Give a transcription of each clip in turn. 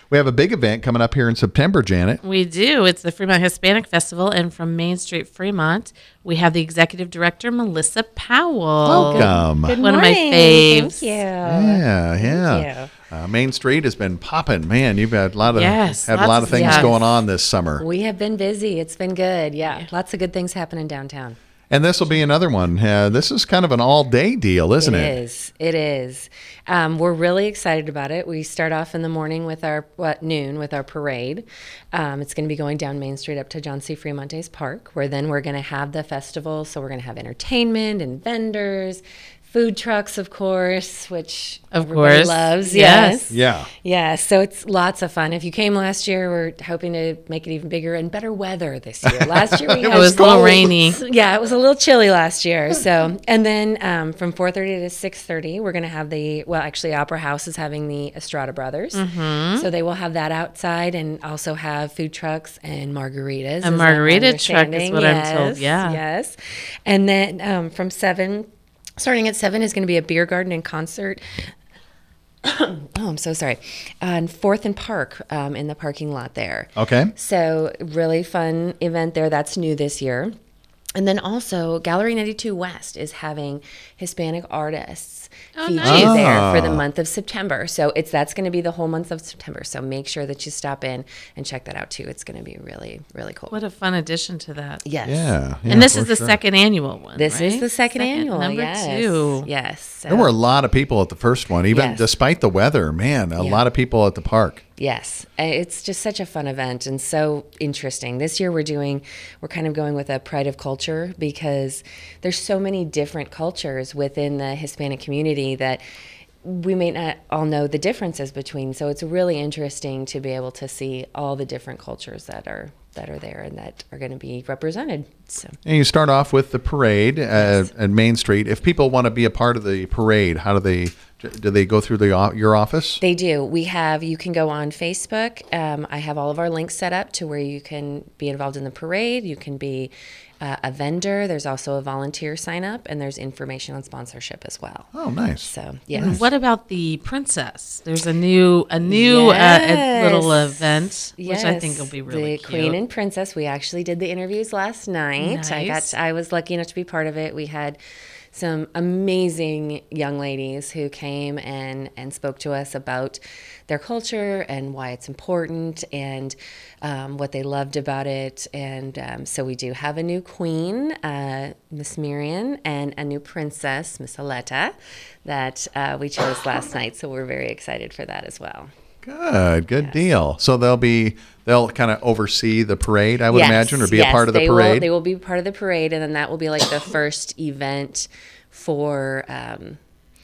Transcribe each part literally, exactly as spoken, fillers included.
We have a big event coming up here in September, Janet. We do. It's the Fremont Hispanic Festival, and from Main Street, Fremont, we have the executive director, Melissa Powell. Welcome. Good One morning. of my faves. Thank you. Yeah, yeah. Thank you. Uh, Main Street has been popping. Man, you've had a lot of Yes, had a lots lot of of things stuff. going on this summer. We have been busy. It's been good. Yeah, lots of good things happening downtown. And this will be another one. Uh, this is kind of an all-day deal, isn't it? It is. It is. Um, we're really excited about it. We start off in the morning with our, what, noon with our parade. Um, it's going to be going down Main Street up to John C. Fremont Days Park, where then we're going to have the festival. So we're going to have entertainment and vendors, food trucks, of course, which Of everybody course. loves. Yes. Yes. Yeah. Yeah, so it's lots of fun. If you came last year, we're hoping to make it even bigger and better weather this year. Last year we It had was a little cold. rainy. Yeah, it was a little chilly last year. So, and then um, from four thirty to six thirty, we're going to have the, well, actually Opera House is having the Estrada Brothers. Mm-hmm. So they will have that outside and also have food trucks and margaritas. A is my margarita truck is understanding. what I'm told, Yes, yeah. Yes. And then um, from seven, starting at seven is going to be a beer garden and concert. Oh, I'm so sorry. On Fourth and Park, um, in the parking lot there. Okay. So really fun event there. That's new this year. And then also Gallery ninety-two West is having Hispanic artists Oh, featured nice. there for the Ah. month of September. So it's that's going to be the whole month of September. So make sure that you stop in and check that out too. It's going to be really, really cool. What a fun addition to that. Yes. Yeah. yeah, and this for is the sure. second annual one. This right? is the second, annual. Number yes. two. Yes. So, There were a lot of people at the first one, even Yes. despite the weather. Man, a Yeah. lot of people at the park. Yes, uh, it's just such a fun event and so interesting. This year we're doing, we're kind of going with a pride of culture because there's so many different cultures within the Hispanic community that we may not all know the differences between. So it's really interesting to be able to see all the different cultures that are that are there and that are going to be represented. So And you start off with the parade uh, at Main Street. If people want to be a part of the parade, how do they do they go through the o- your office? they do. We have, you can go on Facebook. Um, I have all of our links set up to where you can be involved in the parade. You can be uh, a vendor. There's also a volunteer sign up, and there's information on sponsorship as well. Oh, nice. So, yes. What about the princess? There's a new a new uh, a little Yes. event, which I think Yes. will be really the cute. Queen and Princess. We actually did the interviews last night. I got. Nice. I was lucky enough to be part of it. We had some amazing young ladies who came and and spoke to us about their culture and why it's important and um, what they loved about it. And um, so we do have a new queen, uh, Miss Miriam, and a new princess, Miss Aletta, that uh, we chose last night. So we're very excited for that as well. Good, good deal. So they'll be they'll kind of oversee the parade, I would Yes, imagine, or be yes, a part of the they parade. Will, they will be part of the parade, and then that will be like the first event for um,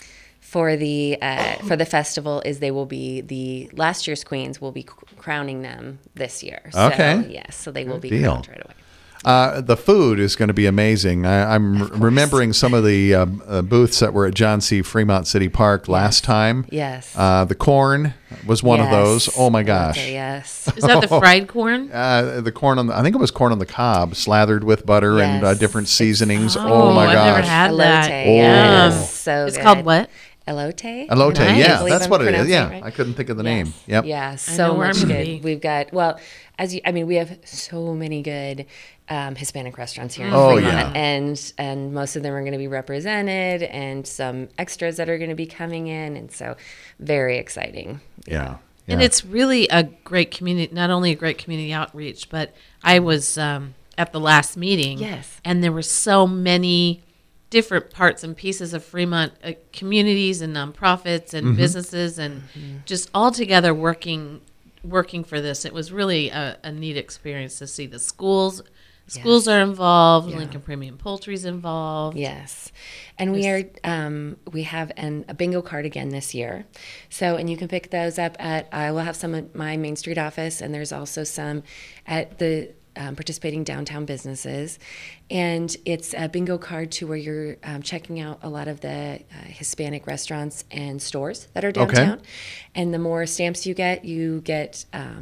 for the uh, for the festival. Is they will be the last year's queens will be crowning them this year. So, Okay. yes, so they will be deal. crowned right away. Uh, the food is going to be amazing. I, I'm remembering some of the um, uh, booths that were at John C. Fremont City Park last time. Yes. Uh, the corn was one of those. Yes. Oh my gosh. Okay, yes. Is that the fried corn? Uh, the corn on the, I think it was corn on the cob, slathered with butter and uh, Yes. different seasonings. Oh, Oh, my I've gosh. never had that. Elote, Oh. yes. So It's good. called what? Elote. Elote, Nice. yeah, I believe that's I'm what it is. pronouncing Yeah, it right. I couldn't think of the Yes. name. Yep. Yeah, know so where much I'm gonna good. be. We've got, well, as you, I mean, we have so many good um, Hispanic restaurants here in Oh, Fremont, yeah. and and most of them are going to be represented, and some extras that are going to be coming in, and so very exciting. Yeah. And yeah. it's really a great community, not only a great community outreach, but I was um, at the last meeting. Yes. And there were so many different parts and pieces of Fremont uh, communities and nonprofits and businesses and just all together working working for this. It was really a, a neat experience to see the schools. Schools Yes. are involved. Yeah. Lincoln Premium Poultry's involved. Yes, and we are um, we have an, a bingo card again this year. So, and you can pick those up at. I will have some at my Main Street office, and there's also some at the um, participating downtown businesses. And it's a bingo card to where you're um, checking out a lot of the uh, Hispanic restaurants and stores that are downtown. And the more stamps you get, you get. Um,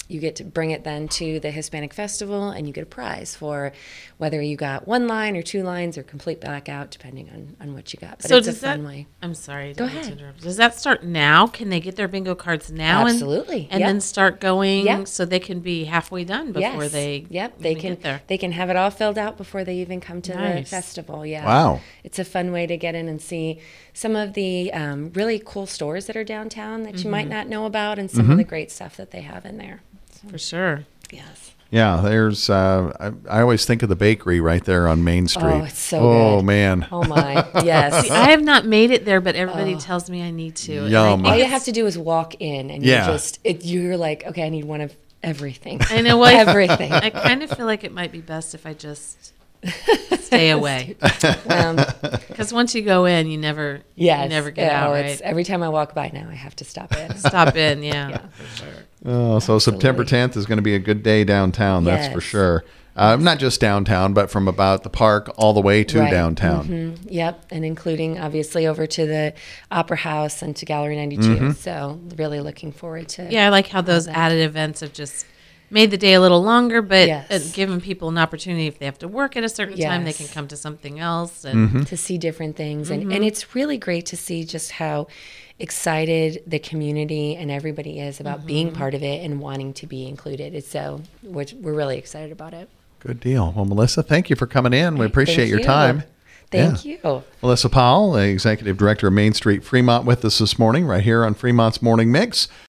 you get to bring it then to the Hispanic Festival, and you get a prize for whether you got one line or two lines or complete blackout, depending on, on what you got. But So it's a does fun that? way. I'm sorry. I Go didn't mean to ahead. interrupt. Does that start now? Can they get their bingo cards now? and- Absolutely. And, Yep. then start going Yep. so they can be halfway done before Yes. they. Yep, they even can get there. they can have it all filled out before they even come to the Nice. festival. Yeah. Wow. It's a fun way to get in and see some of the um, really cool stores that are downtown that you might not know about, and some of the great stuff that they have in there. So, For sure. yes. Yeah, there's. Uh, I, I always think of the bakery right there on Main Street. Oh, it's so Oh good. man. Oh my. Yes. See, I have not made it there, but everybody Oh. tells me I need to. And Yum. I, All you it's- have to do is walk in, and Yeah. you just it, you're like, okay, I need one of everything. I know what. Everything. I kind of feel like it might be best if I just stay away. Um, Because once you go in, you never, yes. you never get Yeah, out. oh, Right? it's- Every time I walk by now, I have to stop in. Stop in. Yeah. Yeah. For sure. Oh, so September Absolutely. tenth is going to be a good day downtown. That's for Yes. sure. Uh, not just downtown, but from about the park all the way to Right. downtown. Mhm. Yep, and including obviously over to the Opera House and to Gallery ninety-two. Mm-hmm. So really looking forward to. Yeah, I like how those that. added events have just made the day a little longer, but Yes. uh, given people an opportunity if they have to work at a certain time, they Yes. can come to something else. And Mm-hmm. to see different things, and Mm-hmm. and it's really great to see just how excited the community and everybody is about Mm-hmm. being part of it and wanting to be included. It's so we're, we're really excited about it. Good deal. Well, Melissa, thank you for coming in. We appreciate Thank your you. time. Thank Yeah. you. Melissa Powell, the Executive Director of Main Street Fremont, with us this morning, right here on Fremont's Morning Mix.